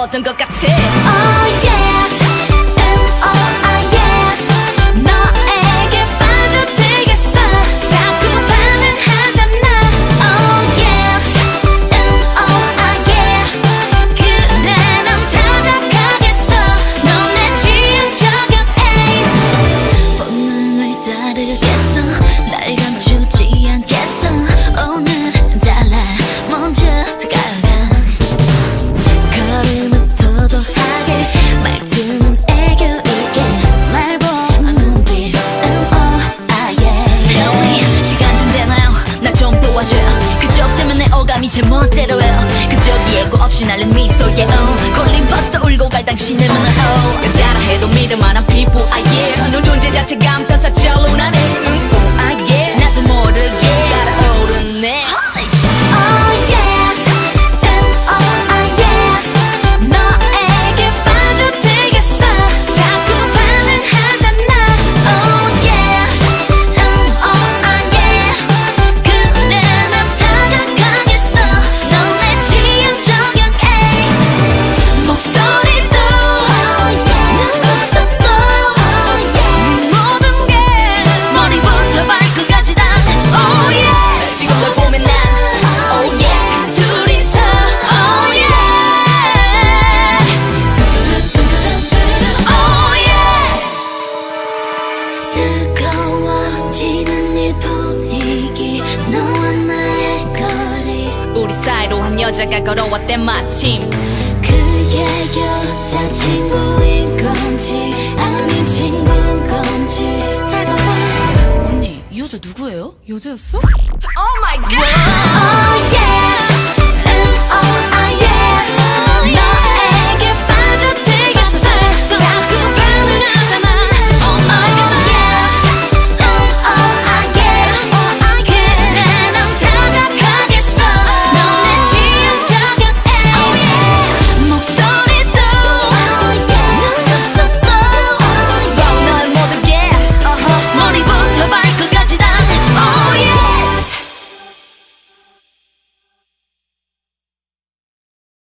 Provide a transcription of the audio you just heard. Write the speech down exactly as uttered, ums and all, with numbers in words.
채웠던 것 같아. Oh yes, and oh ah yes. 너에게 빠져들겠어. 자꾸 반응하잖아. Oh yes, and oh ah yes. 그래 넌 타격하겠어. 넌 내 취향 저격 ace. 본능을 따르겠어. 날 감추지 않겠어. 오늘은 달라. 먼저 다가가. 걸음은 도도하게 말투는 애교 있게 날 보는 눈빛 oh ah yeah. Help me 시간 좀 되나요? 나 좀 도와줘요. 그쪽 때문에 오감이 제멋대로예요. 그쪽 예고 없이 날린 미소에 oh. 걸린 버스터 울고 갈 당신의 눈은 oh. 여자라 해도 믿을 만한 피부 ah yeah. 너 존재 자체가 암따사 절로나네 oh ah yeah. 나도 모르게 달아오르네. Oh yes, and oh ah yes. 너에게 빠져들겠어. 자꾸 반응하잖아. Oh yes, and oh ah yes. 그래 난 타격하겠어. 넌 내 취향 저격 ace. 목소리도 눈웃음도 네 모든 게 머리부터 발끝까지 다 Oh yeah. 지금 널 보면 난 Oh yeah. 둘이서 Oh yeah. Oh yeah. 뜨거워지는 이 분위기 너와 나의 거리 우리 사이로 한 여자가 걸어왔대 마침. 그게 여자친구인 건지 아님 친구인 건지 다가와. 언니 이 여자 누구예요? 여자였어? Oh